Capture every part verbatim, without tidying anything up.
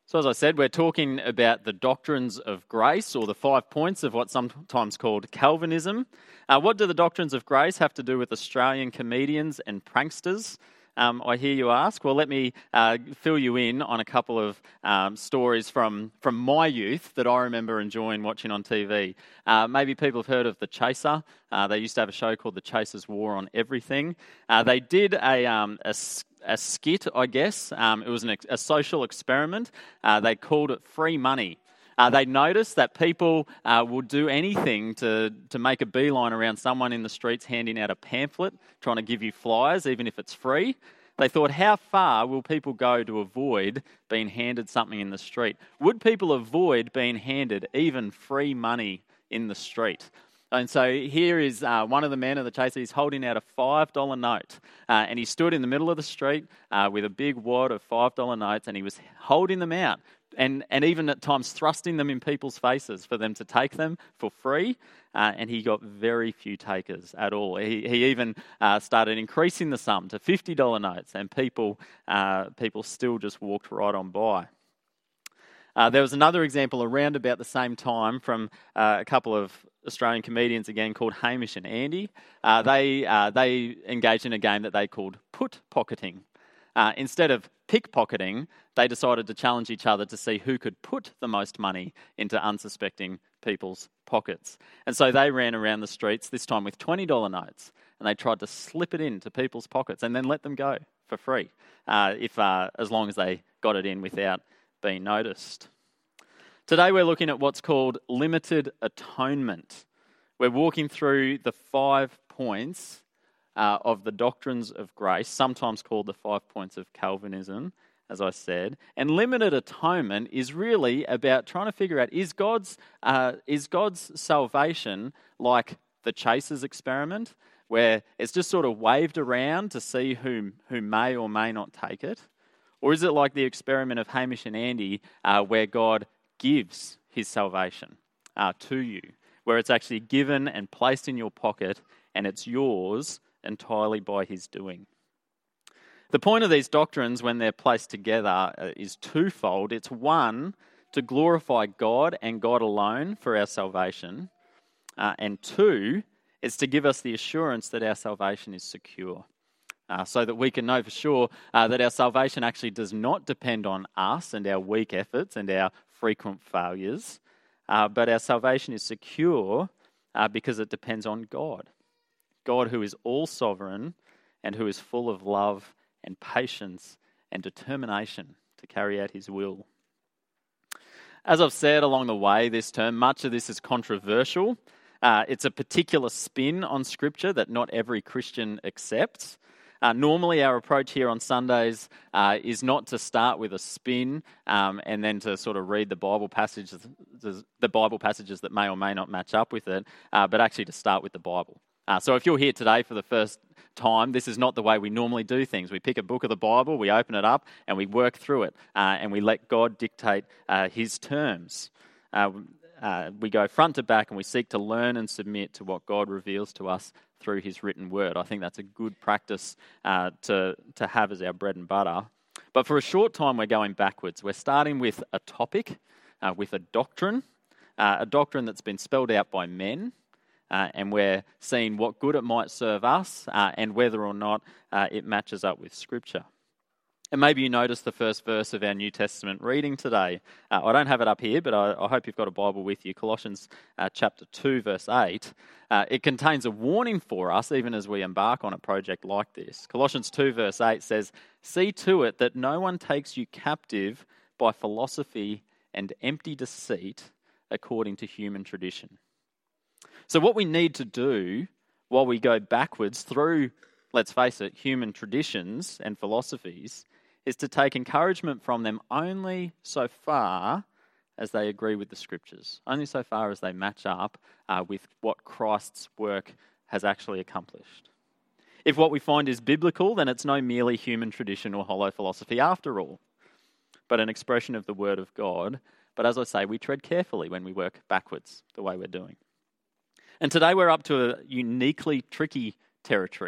So as I said, we're talking about the doctrines of grace, or the five points of what's sometimes called Calvinism. Uh, what do the doctrines of grace have to do with Australian comedians and pranksters? Um, I hear you ask. Well, let me uh, fill you in on a couple of um, stories from, from my youth that I remember enjoying watching on T V. Uh, maybe people have heard of The Chaser. Uh, they used to have a show called The Chaser's War on Everything. Uh, they did a, um, a a skit, I guess. Um, it was an ex- a social experiment. Uh, they called it Free Money. Uh, they noticed that people uh, would do anything to, to make a beeline around someone in the streets handing out a pamphlet, trying to give you flyers, even if it's free. They thought, how far will people go to avoid being handed something in the street? Would people avoid being handed even free money in the street? And so here is uh, one of the men of the Chaser. He's holding out a five dollar note. Uh, and he stood in the middle of the street uh, with a big wad of five dollar notes, and he was holding them out and, and even at times thrusting them in people's faces for them to take them for free. Uh, and he got very few takers at all. He, he even uh, started increasing the sum to fifty dollar notes, and people, uh, people still just walked right on by. Uh, there was another example around about the same time from uh, a couple of Australian comedians again called Hamish and Andy. Uh, they uh, they engaged in a game that they called put pocketing. Uh, instead of pickpocketing, they decided to challenge each other to see who could put the most money into unsuspecting people's pockets. And so they ran around the streets, this time with twenty dollar notes, and they tried to slip it into people's pockets and then let them go for free, uh, if uh, as long as they got it in without being noticed. Today we're looking at what's called limited atonement. We're walking through the five points uh, of the doctrines of grace, sometimes called the five points of Calvinism, as I said. And limited atonement is really about trying to figure out, is God's uh, is God's salvation like the Chaser's experiment, where it's just sort of waved around to see who, who may or may not take it? Or is it like the experiment of Hamish and Andy, uh, where God gives his salvation uh, to you, where it's actually given and placed in your pocket, and it's yours entirely by his doing? The point of these doctrines, when they're placed together, uh, is twofold. It's one, to glorify God and God alone for our salvation, uh, and two, it's to give us the assurance that our salvation is secure. Uh, so that we can know for sure uh, that our salvation actually does not depend on us and our weak efforts and our frequent failures, uh, but our salvation is secure uh, because it depends on God. God who is all sovereign and who is full of love and patience and determination to carry out his will. As I've said along the way this term, much of this is controversial. Uh, it's a particular spin on Scripture that not every Christian accepts. Uh, normally our approach here on Sundays uh, is not to start with a spin um, and then to sort of read the Bible passages, the Bible passages that may or may not match up with it, uh, but actually to start with the Bible. Uh, so if you're here today for the first time, this is not the way we normally do things. We pick a book of the Bible, we open it up, and we work through it, uh, and we let God dictate uh, his terms. Uh, uh, we go front to back and we seek to learn and submit to what God reveals to us through his written word. I think that's a good practice uh, to, to have as our bread and butter. But for a short time, we're going backwards. We're starting with a topic, uh, with a doctrine, uh, a doctrine that's been spelled out by men, uh, and we're seeing what good it might serve us uh, and whether or not uh, it matches up with Scripture. And maybe you noticed the first verse of our New Testament reading today. Uh, I don't have it up here, but I, I hope you've got a Bible with you. Colossians uh, chapter two, verse eight. Uh, it contains a warning for us, even as we embark on a project like this. Colossians two, verse eight says, "See to it that no one takes you captive by philosophy and empty deceit according to human tradition." So what we need to do while we go backwards through, let's face it, human traditions and philosophies, is to take encouragement from them only so far as they agree with the Scriptures, only so far as they match up uh, with what Christ's work has actually accomplished. If what we find is biblical, then it's no merely human tradition or hollow philosophy after all, but an expression of the Word of God. But as I say, we tread carefully when we work backwards the way we're doing. And today we're up to a uniquely tricky territory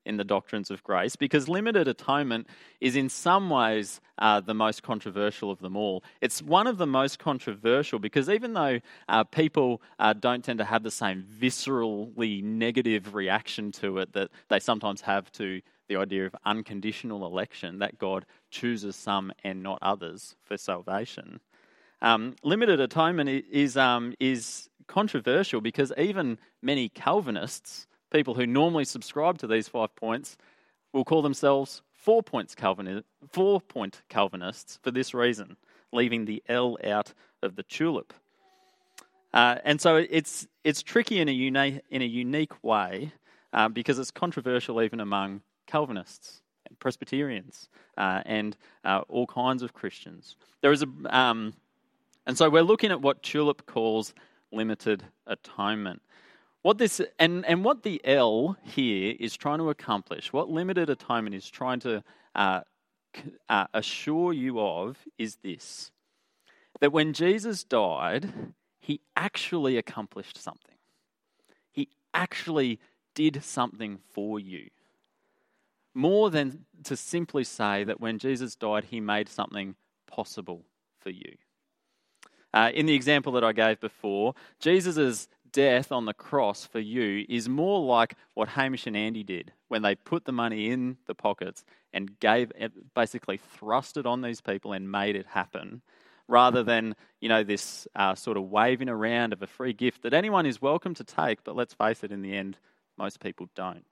in the doctrines of grace because limited atonement is in some ways uh, the most controversial of them all. It's one of the most controversial because even though uh, people uh, don't tend to have the same viscerally negative reaction to it that they sometimes have to the idea of unconditional election, that God chooses some and not others for salvation. Um, limited atonement is um, is controversial because even many Calvinists, people who normally subscribe to these five points, will call themselves four points Calvini- four point Calvinists for this reason, leaving the L out of the tulip. Uh, and so it's it's tricky in a uni- in a unique way uh, because it's controversial even among Calvinists, and Presbyterians, uh, and uh, all kinds of Christians. There is a um, And so we're looking at what Tulip calls limited atonement. What this and, and what the L here is trying to accomplish, what limited atonement is trying to uh, uh, assure you of is this, that when Jesus died, he actually accomplished something. He actually did something for you. More than to simply say that when Jesus died, he made something possible for you. Uh, in the example that I gave before, Jesus' death on the cross for you is more like what Hamish and Andy did when they put the money in the pockets and gave it, basically thrust it on these people and made it happen, rather than, you know, this uh, sort of waving around of a free gift that anyone is welcome to take, but let's face it, in the end, most people don't.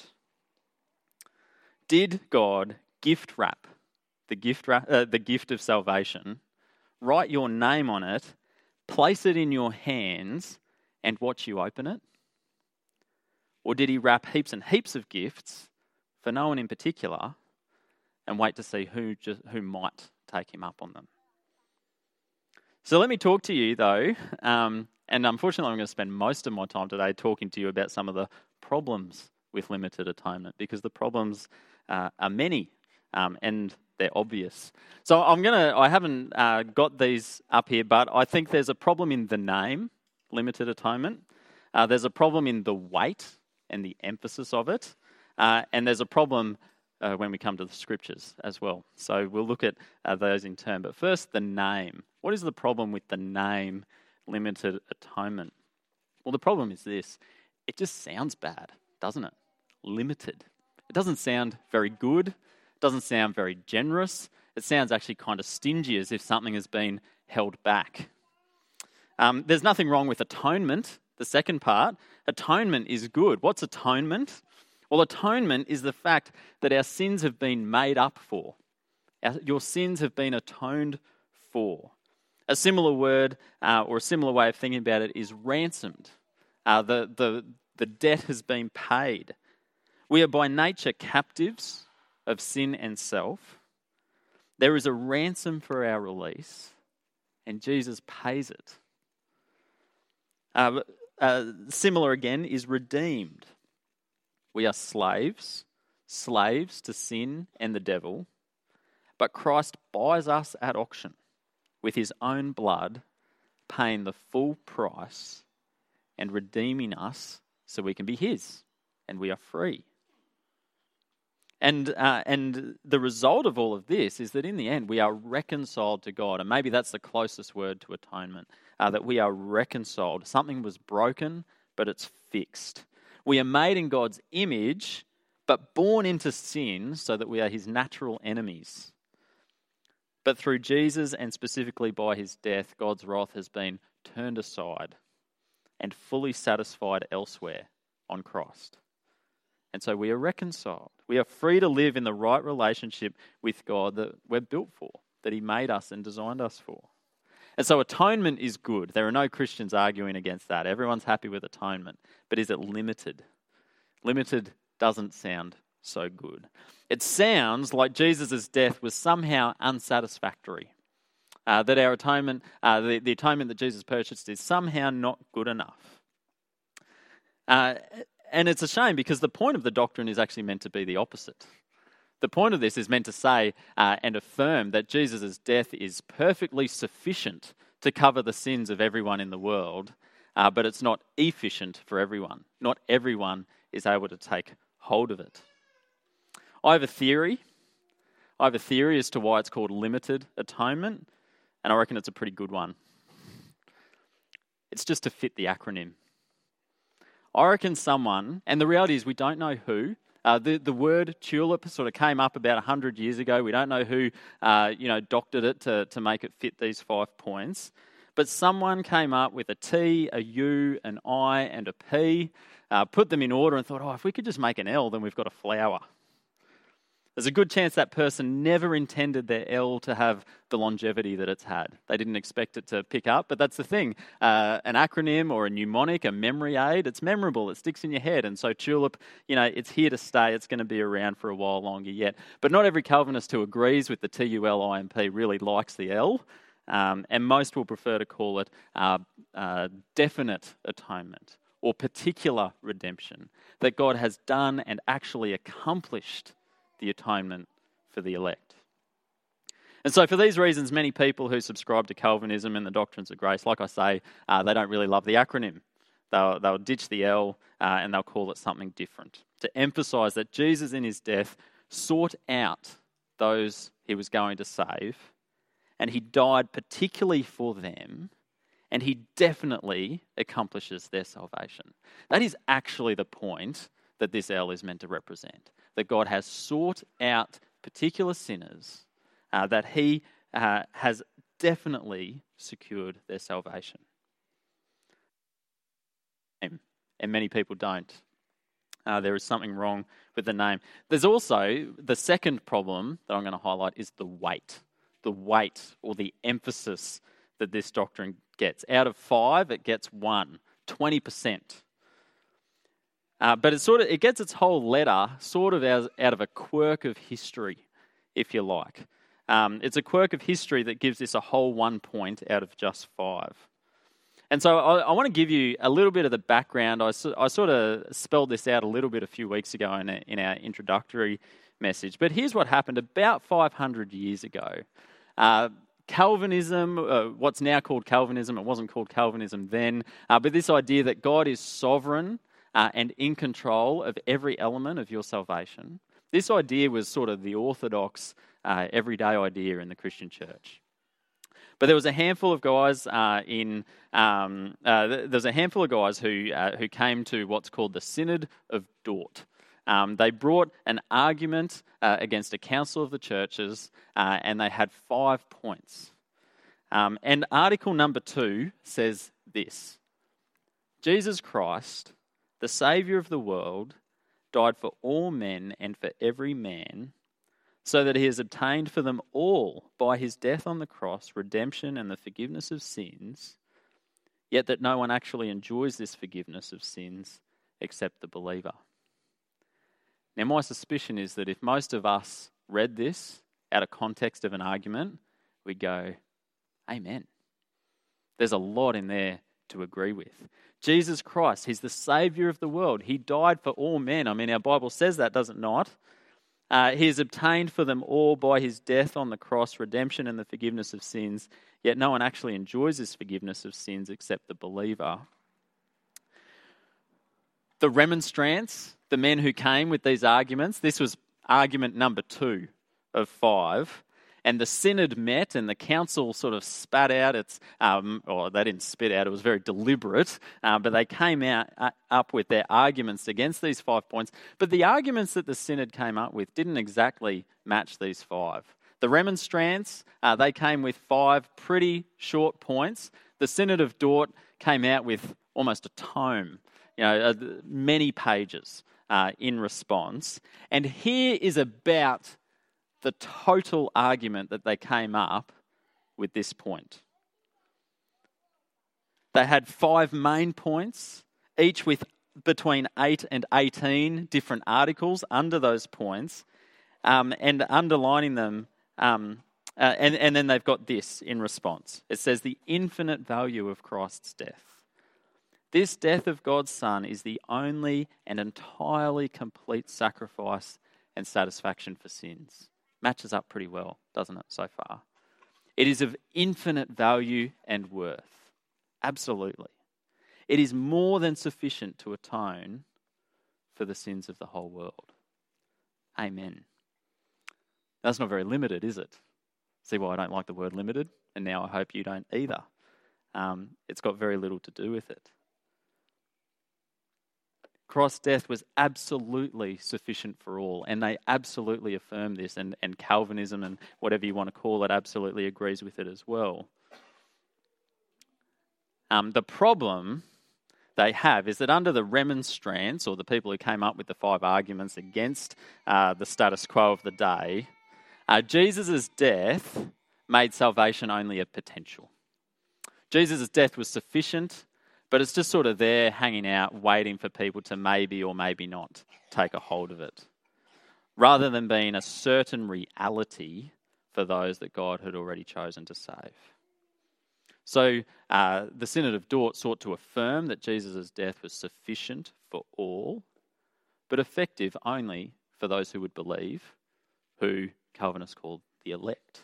Did God gift wrap the gift, wrap, uh, the gift of salvation, write your name on it, place it in your hands, and watch you open it? Or did he wrap heaps and heaps of gifts for no one in particular and wait to see who just, who might take him up on them? So let me talk to you, though, um, and unfortunately I'm going to spend most of my time today talking to you about some of the problems with limited atonement, because the problems uh, are many um, and they're obvious. So I'm gonna. I haven't uh, got these up here, but I think there's a problem in the name, limited atonement. Uh, there's a problem in the weight and the emphasis of it, uh, and there's a problem uh, when we come to the scriptures as well. So we'll look at uh, those in turn. But first, the name. What is the problem with the name, limited atonement? Well, the problem is this: it just sounds bad, doesn't it? Limited. It doesn't sound very good. Doesn't sound very generous. It sounds actually kind of stingy, as if something has been held back. Um, there's nothing wrong with atonement, the second part. Atonement is good. What's atonement? Well, atonement is the fact that our sins have been made up for. Our, your sins have been atoned for. A similar word uh, or a similar way of thinking about it is ransomed. Uh, the, the, the debt has been paid. We are by nature captives of sin and self. There is a ransom for our release, and Jesus pays it. Uh, uh, similar again is redeemed. We are slaves, slaves to sin and the devil, but Christ buys us at auction with his own blood, paying the full price and redeeming us so we can be his, and we are free. And uh, and the result of all of this is that in the end we are reconciled to God. And maybe that's the closest word to atonement, uh, that we are reconciled. Something was broken, but it's fixed. We are made in God's image, but born into sin so that we are his natural enemies. But through Jesus, and specifically by his death, God's wrath has been turned aside and fully satisfied elsewhere on Christ. And so we are reconciled. We are free to live in the right relationship with God that we're built for, that he made us and designed us for. And so atonement is good. There are no Christians arguing against that. Everyone's happy with atonement. But is it limited? Limited doesn't sound so good. It sounds like Jesus' death was somehow unsatisfactory. Uh, that our atonement, uh, the, the atonement that Jesus purchased is somehow not good enough. Uh, And it's a shame because the point of the doctrine is actually meant to be the opposite. The point of this is meant to say uh, and affirm that Jesus' death is perfectly sufficient to cover the sins of everyone in the world, uh, but it's not efficient for everyone. Not everyone is able to take hold of it. I have a theory. I have a theory as to why it's called limited atonement, and I reckon it's a pretty good one. It's just to fit the acronym. I reckon someone, and the reality is we don't know who. Uh, the, the word tulip sort of came up about one hundred years ago. We don't know who, uh, you know, doctored it to, to make it fit these five points. But someone came up with a T, a U, an I, and a P, uh, put them in order and thought, oh, if we could just make an L, then we've got a flower. There's a good chance that person never intended their L to have the longevity that it's had. They didn't expect it to pick up, but that's the thing. Uh, an acronym or a mnemonic, a memory aid, it's memorable, it sticks in your head. And so tulip, you know, it's here to stay. It's going to be around for a while longer yet. But not every Calvinist who agrees with the T U L I M P really likes the L, um, and most will prefer to call it uh, uh, definite atonement or particular redemption, that God has done and actually accomplished the atonement for the elect. And so for these reasons, many people who subscribe to Calvinism and the doctrines of grace, like I say, uh, they don't really love the acronym. They'll, they'll ditch the L uh, and they'll call it something different, to emphasise that Jesus in his death sought out those he was going to save, and he died particularly for them, and he definitely accomplishes their salvation. That is actually the point that this L is meant to represent, that God has sought out particular sinners, uh, that he uh, has definitely secured their salvation. And many people don't. Uh, there is something wrong with the name. There's also the second problem that I'm going to highlight is the weight, the weight or the emphasis that this doctrine gets. Out of five, it gets one, twenty percent. Uh, but it sort of it gets its whole letter sort of as, out of a quirk of history, if you like. Um, it's a quirk of history that gives this a whole one point out of just five. And so I, I want to give you a little bit of the background. I, I sort of spelled this out a little bit a few weeks ago in, a, in our introductory message. But here's what happened about five hundred years ago. Uh, Calvinism, uh, what's now called Calvinism, it wasn't called Calvinism then, uh, but this idea that God is sovereign Uh, and in control of every element of your salvation. This idea was sort of the orthodox, uh, everyday idea in the Christian church. But there was a handful of guys uh, in. Um, uh, there was a handful of guys who uh, who came to what's called the Synod of Dort. Um, they brought an argument uh, against a council of the churches, uh, and they had five points. Um, and article number two says this: Jesus Christ, the Saviour of the world, died for all men and for every man, so that he has obtained for them all, by his death on the cross, redemption and the forgiveness of sins, yet that no one actually enjoys this forgiveness of sins except the believer. Now, my suspicion is that if most of us read this out of context of an argument, we'd go, amen. There's a lot in there to agree with. Jesus Christ, he's the Saviour of the world. He died for all men. I mean, our Bible says that, does it not? Uh, he has obtained for them all by his death on the cross redemption and the forgiveness of sins, yet no one actually enjoys this forgiveness of sins except the believer. The remonstrants, the men who came with these arguments, this was argument number two of five. And the synod met and the council sort of spat out its, um, or they didn't spit out, it was very deliberate, uh, but they came out uh, up with their arguments against these five points. But the arguments that the synod came up with didn't exactly match these five. The remonstrants, uh, they came with five pretty short points. The Synod of Dort came out with almost a tome, you know, uh, many pages uh, in response. And here is about the total argument that they came up with this point. They had five main points, each with between eight and eighteen different articles under those points, um, and underlining them, um, uh, and, and then they've got this in response. It says the infinite value of Christ's death. This death of God's Son is the only and entirely complete sacrifice and satisfaction for sins. Matches up pretty well, doesn't it, so far? It is of infinite value and worth. Absolutely. It is more than sufficient to atone for the sins of the whole world. Amen. That's not very limited, is it? See why I don't like the word limited? And now I hope you don't either. Um, it's got very little to do with it. Christ's death was absolutely sufficient for all, and they absolutely affirm this, and, and Calvinism and whatever you want to call it absolutely agrees with it as well. Um, the problem they have is that under the remonstrance, or the people who came up with the five arguments against uh, the status quo of the day, uh, Jesus' death made salvation only a potential. Jesus' death was sufficient, but it's just sort of there hanging out, waiting for people to maybe or maybe not take a hold of it, rather than being a certain reality for those that God had already chosen to save. So uh, the Synod of Dort sought to affirm that Jesus' death was sufficient for all, but effective only for those who would believe, who Calvinists called the elect.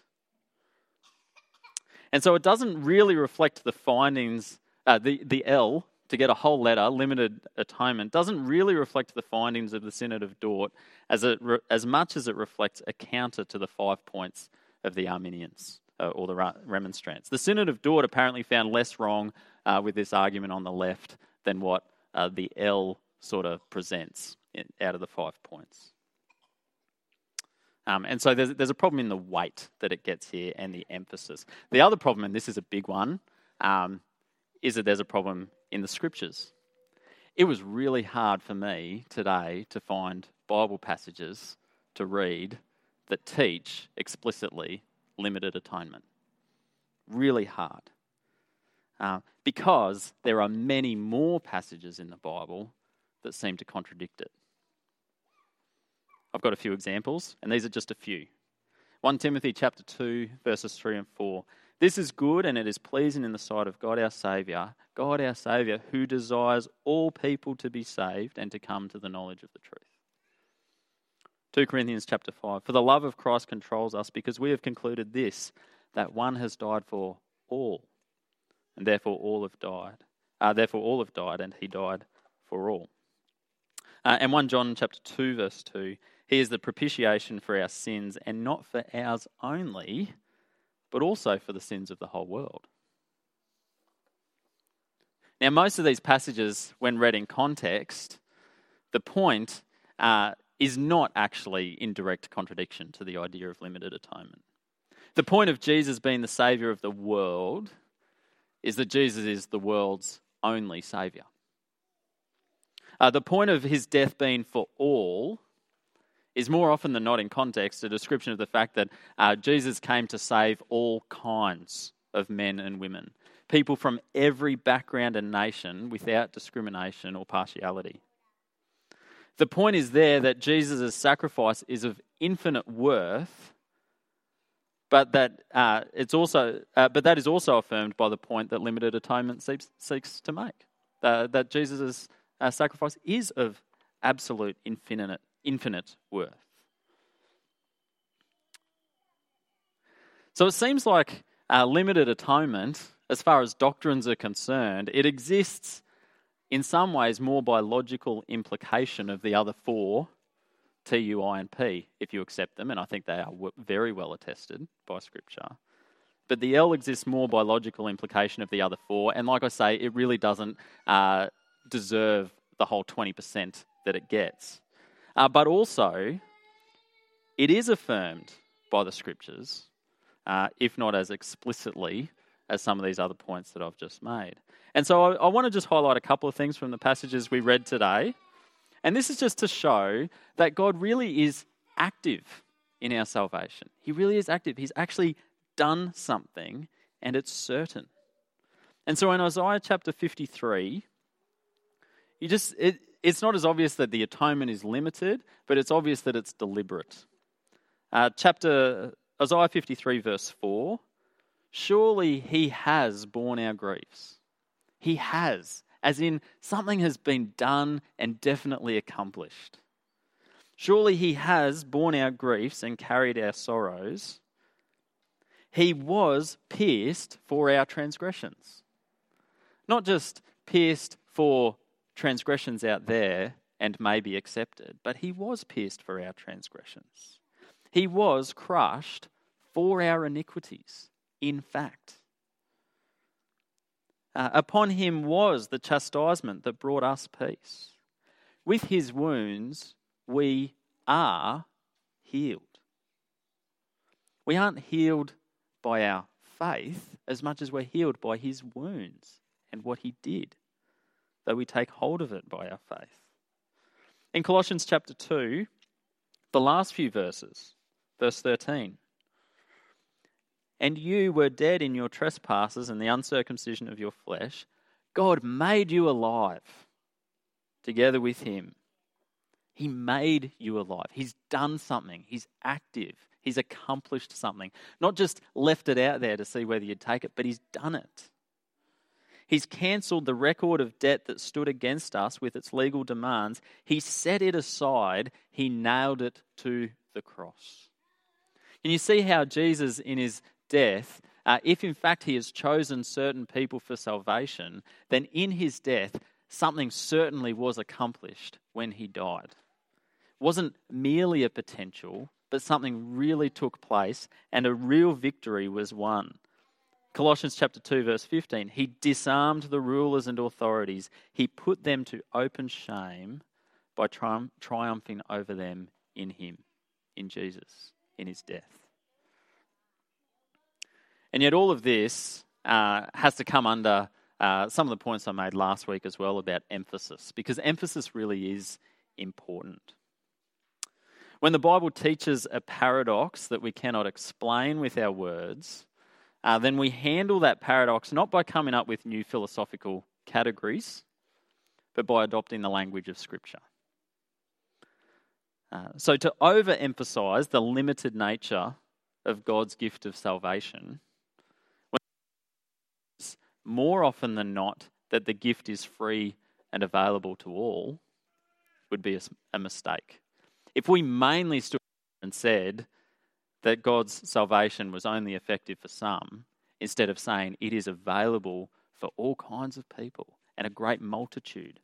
And so it doesn't really reflect the findings, uh, the, the L, to get a whole letter, limited atonement, doesn't really reflect the findings of the Synod of Dort as, it re- as much as it reflects a counter to the five points of the Arminians, uh, or the ra- remonstrants. The Synod of Dort apparently found less wrong uh, with this argument on the left than what uh, the L sort of presents in, out of the five points. Um, and so there's, there's a problem in the weight that it gets here and the emphasis. The other problem, and this is a big one, um, is that there's a problem in the scriptures. It was really hard for me today to find Bible passages to read that teach explicitly limited atonement. Really hard. Uh, because there are many more passages in the Bible that seem to contradict it. I've got a few examples, and these are just a few. First Timothy chapter two, verses three and four. This is good and it is pleasing in the sight of God our Saviour, God our Saviour, who desires all people to be saved and to come to the knowledge of the truth. Second Corinthians chapter five. For the love of Christ controls us, because we have concluded this, that one has died for all, and therefore all have died. Uh, therefore all have died, and he died for all. Uh, and First John chapter two, verse two. He is the propitiation for our sins, and not for ours only, but also for the sins of the whole world. Now, most of these passages, when read in context, the point uh, is not actually in direct contradiction to the idea of limited atonement. The point of Jesus being the Saviour of the world is that Jesus is the world's only Saviour. Uh, the point of his death being for all is more often than not in context a description of the fact that uh, Jesus came to save all kinds of men and women, people from every background and nation without discrimination or partiality. The point is there that Jesus' sacrifice is of infinite worth, but that uh, it's also, uh, but that is also affirmed by the point that limited atonement seeks, seeks to make. Uh, that Jesus' uh, sacrifice is of absolute infinite, infinite worth. So it seems like uh, limited atonement, as far as doctrines are concerned, it exists in some ways more by logical implication of the other four, T, U, I, and P, if you accept them, and I think they are w- very well attested by Scripture. But the L exists more by logical implication of the other four, and like I say, it really doesn't uh, deserve the whole twenty percent that it gets. Uh, but also, it is affirmed by the Scriptures, uh, if not as explicitly as some of these other points that I've just made. And so I, I want to just highlight a couple of things from the passages we read today. And this is just to show that God really is active in our salvation. He really is active. He's actually done something, and it's certain. And so in Isaiah chapter fifty-three, you just it, it's not as obvious that the atonement is limited, but it's obvious that it's deliberate. Uh, chapter Isaiah fifty-three, verse four, surely he has borne our griefs. He has, as in something has been done and definitely accomplished. Surely he has borne our griefs and carried our sorrows. He was pierced for our transgressions. Not just pierced for transgressions out there and may be accepted, but he was pierced for our transgressions. He was crushed for our iniquities, in fact. Uh, upon him was the chastisement that brought us peace. With his wounds, we are healed. We aren't healed by our faith as much as we're healed by his wounds and what he did, though we take hold of it by our faith. In Colossians chapter two, the last few verses, verse thirteen, and you were dead in your trespasses and the uncircumcision of your flesh. God made you alive together with him. He made you alive. He's done something. He's active. He's accomplished something. Not just left it out there to see whether you'd take it, but he's done it. He's cancelled the record of debt that stood against us with its legal demands. He set it aside. He nailed it to the cross. And you see how Jesus, in his death, uh, if in fact he has chosen certain people for salvation, then in his death, something certainly was accomplished when he died. It wasn't merely a potential, but something really took place and a real victory was won. Colossians chapter two, verse fifteen, he disarmed the rulers and authorities. He put them to open shame by tri- triumphing over them in him, in Jesus, in his death. And yet all of this uh, has to come under uh, some of the points I made last week as well about emphasis, because emphasis really is important. When the Bible teaches a paradox that we cannot explain with our words, uh, then we handle that paradox not by coming up with new philosophical categories, but by adopting the language of Scripture. Uh, so to overemphasize the limited nature of God's gift of salvation, more often than not that the gift is free and available to all, would be a, a mistake. If we mainly stood and said that God's salvation was only effective for some, instead of saying it is available for all kinds of people and a great multitude,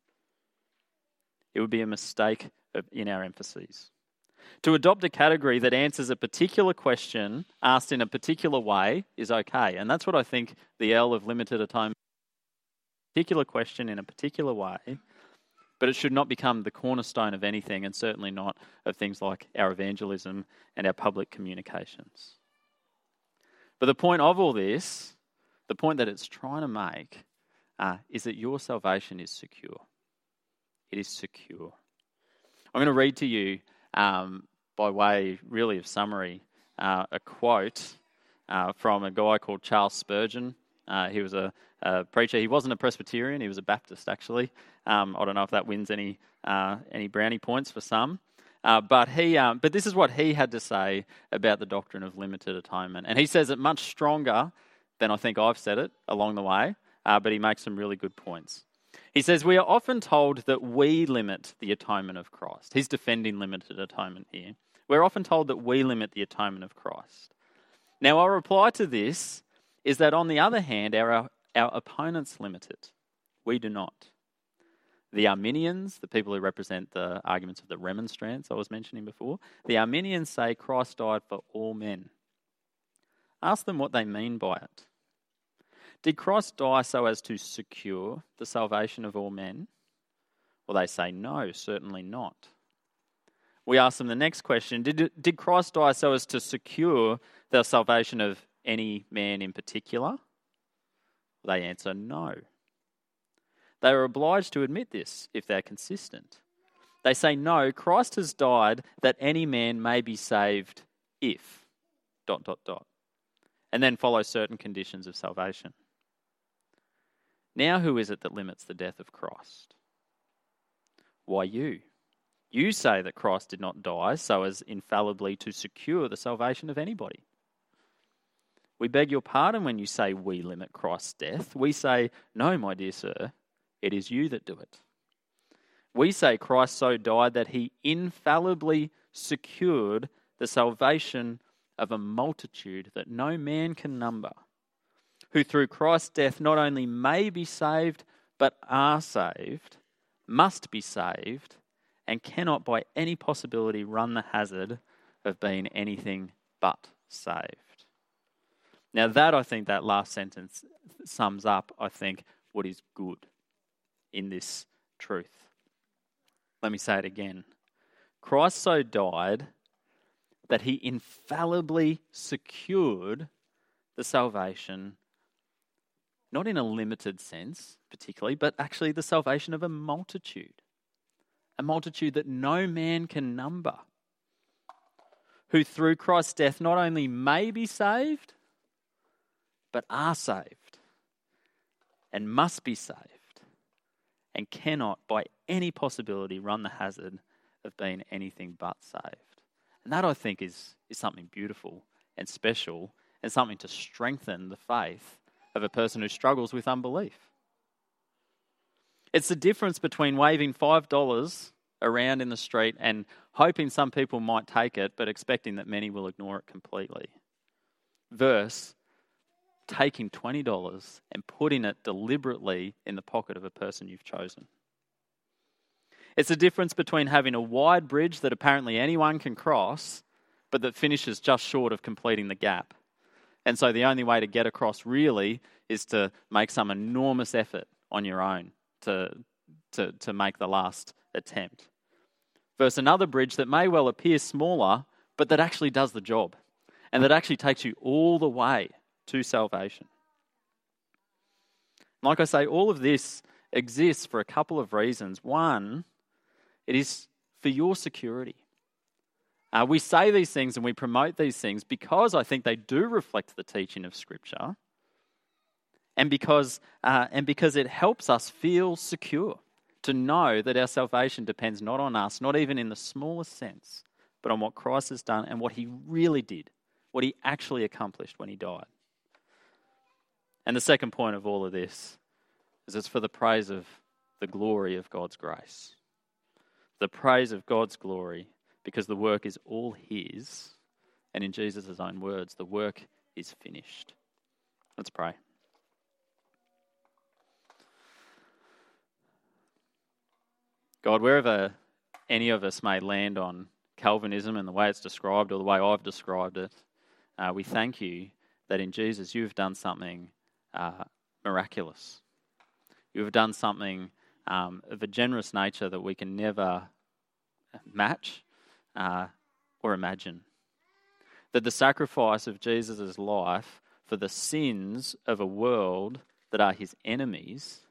it would be a mistake in our emphases. To adopt a category that answers a particular question asked in a particular way is okay. And that's what I think the L of limited atonement is. A particular question in a particular way, but it should not become the cornerstone of anything, and certainly not of things like our evangelism and our public communications. But the point of all this, the point that it's trying to make, uh, is that your salvation is secure. It is secure. I'm going to read to you, um, by way really of summary, uh, a quote uh, from a guy called Charles Spurgeon. Uh, he was a, a preacher. He wasn't a Presbyterian. He was a Baptist, actually. Um, I don't know if that wins any uh, any brownie points for some. Uh, but he, um, but this is what he had to say about the doctrine of limited atonement. And he says it much stronger than I think I've said it along the way, uh, but he makes some really good points. He says, we are often told that we limit the atonement of Christ. He's defending limited atonement here. We're often told that we limit the atonement of Christ. Now, our reply to this is that, on the other hand, our, our opponents limit it. We do not. The Arminians, the people who represent the arguments of the Remonstrants I was mentioning before, the Arminians say Christ died for all men. Ask them what they mean by it. Did Christ die so as to secure the salvation of all men? Well, they say no, certainly not. We ask them the next question, did, did Christ die so as to secure the salvation of any man in particular? They answer no. They are obliged to admit this if they're consistent. They say no, Christ has died that any man may be saved if, dot, dot, dot, and then follow certain conditions of salvation. Now who is it that limits the death of Christ? Why, you. You say that Christ did not die so as infallibly to secure the salvation of anybody. We beg your pardon when you say we limit Christ's death. We say, no, my dear sir, it is you that do it. We say Christ so died that he infallibly secured the salvation of a multitude that no man can number, who through Christ's death not only may be saved, but are saved, must be saved, and cannot by any possibility run the hazard of being anything but saved. Now that, I think, that last sentence sums up, I think, what is good in this truth. Let me say it again. Christ so died that he infallibly secured the salvation, not in a limited sense particularly, but actually the salvation of a multitude. A multitude that no man can number. Who through Christ's death not only may be saved, but are saved. And must be saved. And cannot by any possibility run the hazard of being anything but saved. And that, I think, is, is something beautiful and special and something to strengthen the faith of a person who struggles with unbelief. It's the difference between waving five dollars around in the street and hoping some people might take it, but expecting that many will ignore it completely, versus taking twenty dollars and putting it deliberately in the pocket of a person you've chosen. It's the difference between having a wide bridge that apparently anyone can cross, but that finishes just short of completing the gap. And so the only way to get across really is to make some enormous effort on your own to, to, to make the last attempt. Versus another bridge that may well appear smaller, but that actually does the job. And that actually takes you all the way to salvation. Like I say, all of this exists for a couple of reasons. One, it is for your security. Uh, we say these things and we promote these things because I think they do reflect the teaching of Scripture, and because uh, and because it helps us feel secure, to know that our salvation depends not on us, not even in the smallest sense, but on what Christ has done and what he really did, what he actually accomplished when he died. And the second point of all of this is it's for the praise of the glory of God's grace. The praise of God's glory, because the work is all his, and in Jesus' own words, the work is finished. Let's pray. God, wherever any of us may land on Calvinism and the way it's described or the way I've described it, uh, we thank you that in Jesus you've done something uh, miraculous. You've done something um, of a generous nature that we can never match uh, or imagine. That the sacrifice of Jesus' life for the sins of a world that are his enemies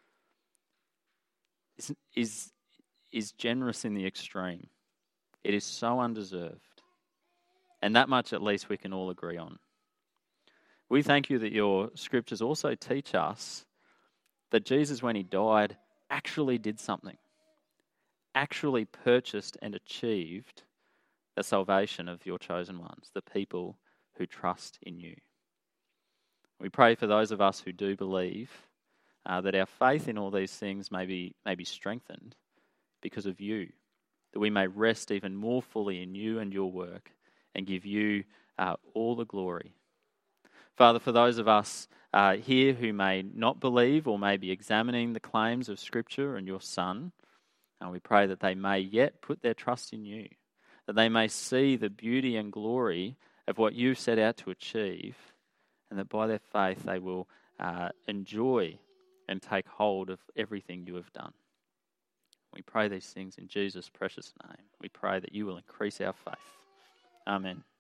is, is, is generous in the extreme. It is so undeserved. And that much at least we can all agree on. We thank you that your scriptures also teach us that Jesus, when he died, actually did something. Actually purchased and achieved the salvation of your chosen ones, the people who trust in you. We pray for those of us who do believe uh, that our faith in all these things may be, may be strengthened because of you, that we may rest even more fully in you and your work and give you uh, all the glory. Father, for those of us uh, here who may not believe or may be examining the claims of Scripture and your Son, and we pray that they may yet put their trust in you, that they may see the beauty and glory of what you've set out to achieve, and that by their faith they will uh, enjoy and take hold of everything you have done. We pray these things in Jesus' precious name. We pray that you will increase our faith. Amen.